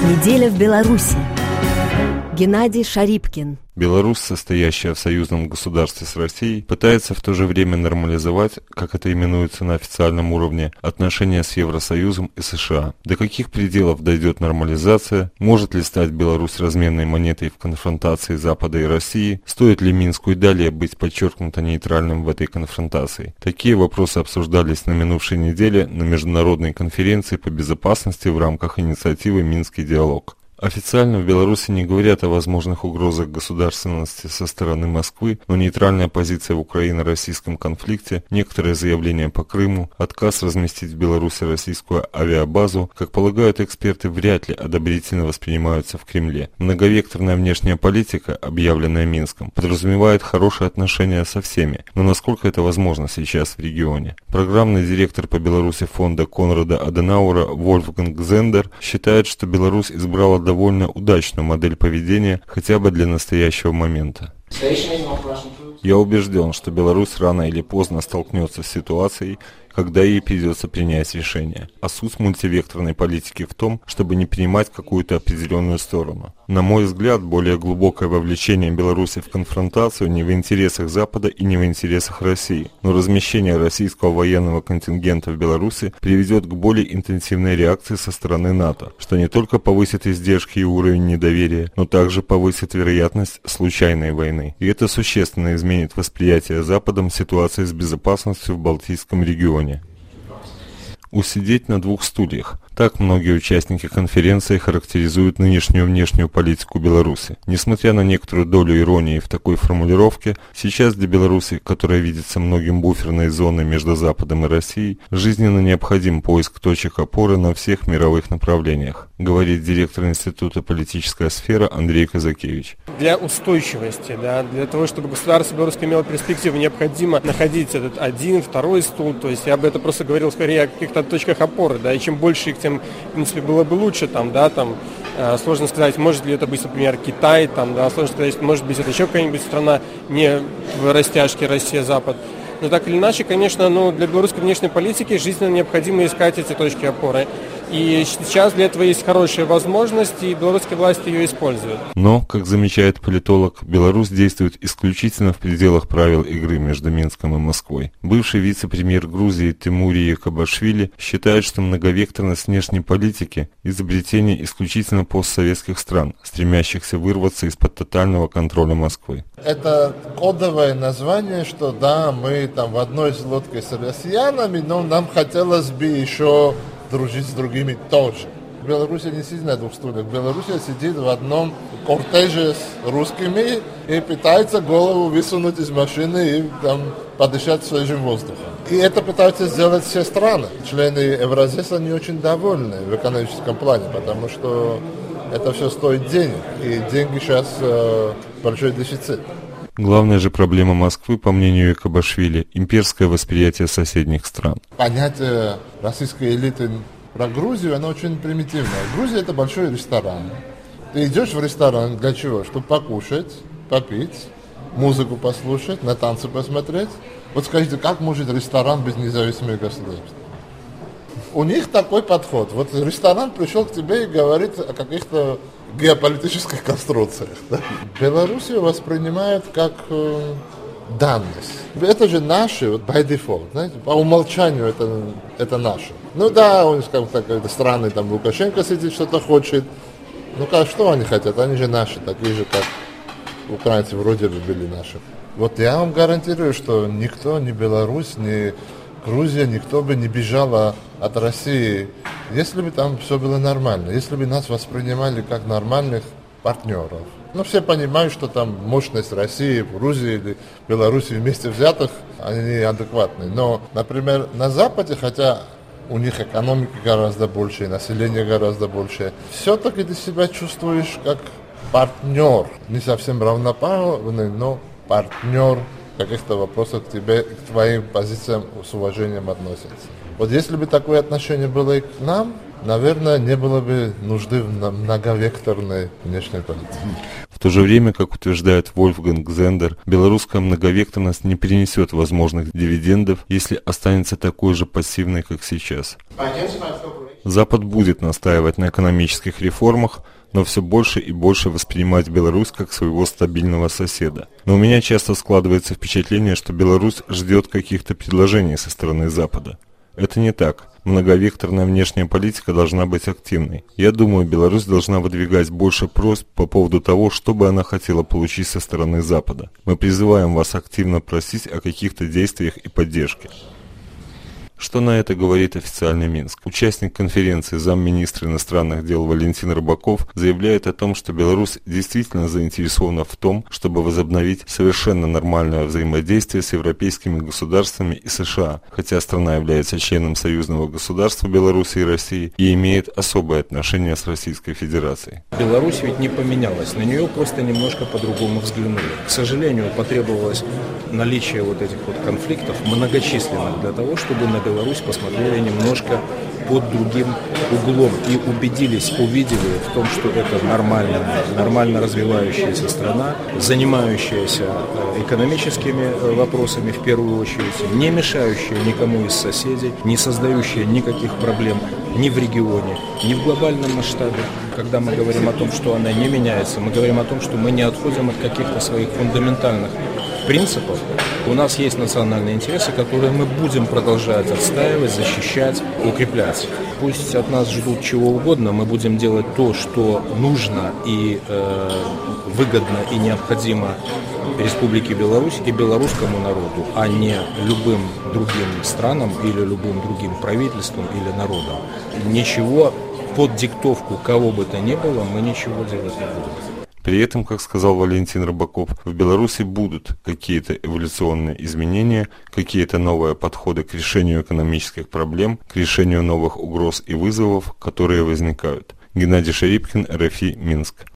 Неделя в Беларуси. Геннадий Шарипкин. Беларусь, состоящая в союзном государстве с Россией, пытается в то же время нормализовать, как это именуется на официальном уровне, отношения с Евросоюзом и США. До каких пределов дойдет нормализация? Может ли стать Беларусь разменной монетой в конфронтации Запада и России? Стоит ли Минску и далее быть подчеркнуто нейтральным в этой конфронтации? Такие вопросы обсуждались на минувшей неделе на международной конференции по безопасности в рамках инициативы «Минский диалог». Официально в Беларуси не говорят о возможных угрозах государственности со стороны Москвы, но нейтральная позиция в Украино-российском конфликте, некоторые заявления по Крыму, отказ разместить в Беларуси российскую авиабазу, как полагают эксперты, вряд ли одобрительно воспринимаются в Кремле. Многовекторная внешняя политика, объявленная Минском, подразумевает хорошие отношения со всеми, но насколько это возможно сейчас в регионе? Программный директор по Беларуси фонда Конрада Аденауэра Вольфганг Зендер считает, что Беларусь избрала довольно удачную модель поведения хотя бы для настоящего момента. Я убежден, что Беларусь рано или поздно столкнется с ситуацией, когда ей придется принять решение. А суть мультивекторной политики в том, чтобы не принимать какую-то определенную сторону. На мой взгляд, более глубокое вовлечение Беларуси в конфронтацию не в интересах Запада и не в интересах России. Но размещение российского военного контингента в Беларуси приведет к более интенсивной реакции со стороны НАТО, что не только повысит издержки и уровень недоверия, но также повысит вероятность случайной войны. И это существенно изменит восприятие Западом ситуации с безопасностью в Балтийском регионе. Усидеть на двух стульях. Так многие участники конференции характеризуют нынешнюю внешнюю политику Беларуси. Несмотря на некоторую долю иронии в такой формулировке, сейчас для Беларуси, которая видится многим буферной зоной между Западом и Россией, жизненно необходим поиск точек опоры на всех мировых направлениях, говорит директор Института «Политическая сфера» Андрей Казакевич. Для устойчивости, для того, чтобы государство белорусское имело перспективу, необходимо находить этот один, второй стул. То есть я бы это просто говорил скорее о каких-то точках опоры, и чем больше их, тем, в принципе, было бы лучше, сложно сказать, может ли это быть, например, Китай, сложно сказать, может быть, это еще какая-нибудь страна не в растяжке Россия-Запад. Но так или иначе, конечно, для белорусской внешней политики жизненно необходимо искать эти точки опоры. И сейчас для этого есть хорошая возможность, и белорусские власти ее используют. Но, как замечает политолог, Беларусь действует исключительно в пределах правил игры между Минском и Москвой. Бывший вице-премьер Грузии Тимури Якобашвили считает, что многовекторность внешней политики – изобретение исключительно постсоветских стран, стремящихся вырваться из-под тотального контроля Москвы. Это кодовое название, что да, мы в одной лодке с россиянами, но нам хотелось бы еще дружить с другими тоже. В Беларуси не сидит на двух стульях. В Беларуси сидит в одном кортеже с русскими и пытается голову высунуть из машины и подышать свежим воздухом. И это пытаются сделать все страны. Члены Евразеса не очень довольны в экономическом плане, потому что это все стоит денег. И деньги сейчас большой дефицит. Главная же проблема Москвы, по мнению Якобашвили, имперское восприятие соседних стран. Понятие российской элиты про Грузию, оно очень примитивное. Грузия – это большой ресторан. Ты идешь в ресторан для чего? Чтобы покушать, попить, музыку послушать, на танцы посмотреть. Вот скажите, как может ресторан без независимых государств? У них такой подход. Вот ресторан пришел к тебе и говорит о каких-то геополитических конструкциях. Да? Белоруссию воспринимают как данность. Это же наши, by default, знаете, по умолчанию это наше. Он, скажем так, странный, Лукашенко сидит, что-то хочет. Что они хотят? Они же наши, такие же, как украинцы вроде бы были наши. Вот я вам гарантирую, что никто, ни Беларусь, ни Грузия, никто бы не бежал от России, если бы там все было нормально, если бы нас воспринимали как нормальных партнеров. Все понимают, что там мощность России, Грузии или Беларуси вместе взятых, они адекватные. Но, например, на Западе, хотя у них экономики гораздо больше, население гораздо больше, все-таки ты себя чувствуешь как партнер. Не совсем равноправный, но партнер. В каких-то вопросах к тебе, к твоим позициям с уважением относятся. Вот если бы такое отношение было и к нам, наверное, не было бы нужды в многовекторной внешней политике. В то же время, как утверждает Вольфганг Зендер, белорусская многовекторность не принесет возможных дивидендов, если останется такой же пассивной, как сейчас. Запад будет настаивать на экономических реформах, но все больше и больше воспринимать Беларусь как своего стабильного соседа. Но у меня часто складывается впечатление, что Беларусь ждет каких-то предложений со стороны Запада. Это не так. Многовекторная внешняя политика должна быть активной. Я думаю, Беларусь должна выдвигать больше просьб по поводу того, что бы она хотела получить со стороны Запада. Мы призываем вас активно просить о каких-то действиях и поддержке. Что на это говорит официальный Минск? Участник конференции замминистра иностранных дел Валентин Рыбаков заявляет о том, что Беларусь действительно заинтересована в том, чтобы возобновить совершенно нормальное взаимодействие с европейскими государствами и США, хотя страна является членом союзного государства Беларуси и России и имеет особое отношение с Российской Федерацией. Беларусь ведь не поменялась, на нее просто немножко по-другому взглянули. К сожалению, потребовалось наличие вот этих вот конфликтов многочисленных для того, чтобы на Беларусь посмотрели немножко под другим углом и увидели в том, что это нормально развивающаяся страна, занимающаяся экономическими вопросами в первую очередь, не мешающая никому из соседей, не создающая никаких проблем ни в регионе, ни в глобальном масштабе. Когда мы говорим о том, что она не меняется, мы говорим о том, что мы не отходим от каких-то своих фундаментальных принципов. У нас есть национальные интересы, которые мы будем продолжать отстаивать, защищать, укреплять. Пусть от нас ждут чего угодно, мы будем делать то, что нужно и выгодно и необходимо Республике Беларусь и белорусскому народу, а не любым другим странам или любым другим правительствам или народам. Ничего под диктовку кого бы то ни было, мы ничего делать не будем. При этом, как сказал Валентин Рыбаков, в Беларуси будут какие-то эволюционные изменения, какие-то новые подходы к решению экономических проблем, к решению новых угроз и вызовов, которые возникают. Геннадий Шарипкин, РФИ, Минск.